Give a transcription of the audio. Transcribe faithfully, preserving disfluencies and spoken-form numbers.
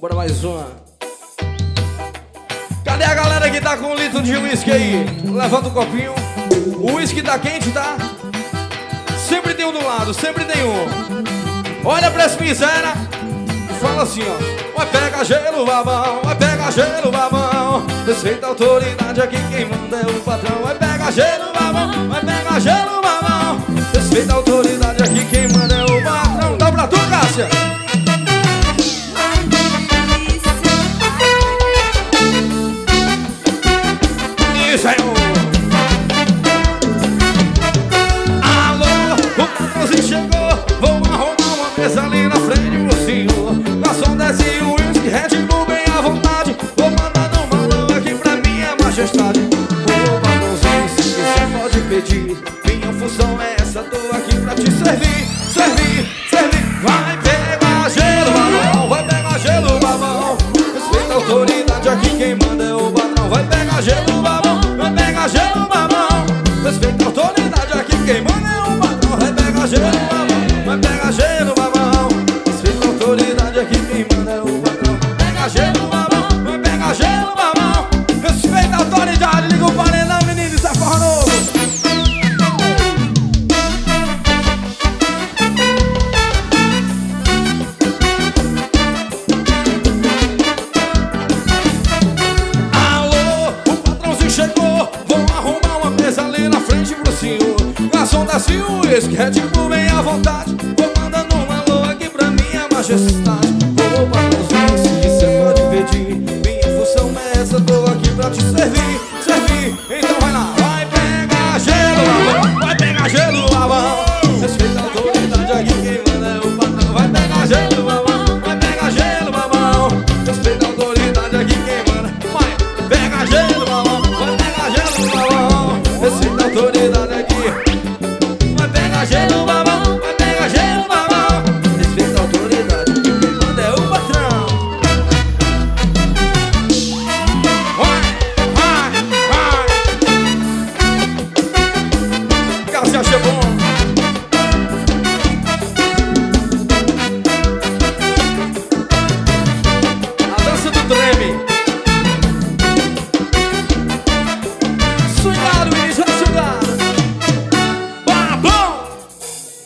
Bora mais uma. Cadê a galera que tá com um litro de uísque aí? Levanta o copinho. O uísque tá quente, tá? Sempre tem um do lado, sempre tem um. Olha pra esse miséria e fala assim, ó. Vai pegar gelo, babão, vai pegar gelo, babão. Respeita a autoridade, aqui quem manda é o patrão. Vai pegar gelo, babão, vai pegar gelo, babão. Respeita a autoridade, aqui quem manda é o patrão. Dá pra tu, Cássia. Isso aí, alô, o patrãozinho chegou. Vou arrumar uma mesa ali na frente, mocinho. Garçom desce o uísque, Red Bull bem à vontade. Vou mandar no balão aqui pra minha majestade. Ô patrãozinho, se quiser pode pedir. Minha função é essa, tô aqui pra te servir. Servir, servir. Vai pegar gelo, babão, vai pegar gelo, babão. Respeita a autoridade, aqui quem manda é o patrão. Vai pegar gelo, babão, vai pegar gelo, babão. Respeita a autoridade, aqui quem manda é o patrão. Vai pegar gelo, babão, vai pegar gelo, babão. Respeita a autoridade, aqui quem manda é o patrão. Pega gelo, babão, vai pegar gelo, babão. Respeita a autoridade, liga o paredão, menino, isso é forró novo. Chegou, vou arrumar uma mesa ali na frente pro senhor. Garçom desce o uísque, Red